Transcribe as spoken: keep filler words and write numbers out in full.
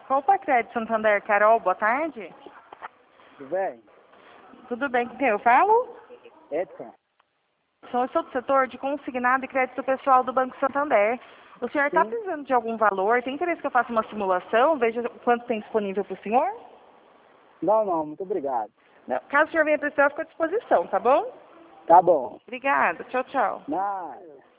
Copa Crédito Santander, Carol, boa tarde. Tudo bem? Tudo bem com quem eu falo? Edson? Sou, sou do setor de consignado e crédito pessoal do Banco Santander. O senhor está Sim. precisando de algum valor? Tem interesse que eu faça uma simulação? Veja quanto tem disponível para o senhor? Não, não, muito obrigado. Não. Caso o senhor venha precisar, eu fico à disposição, tá bom? Tá bom. Obrigada. Tchau, tchau. Nada.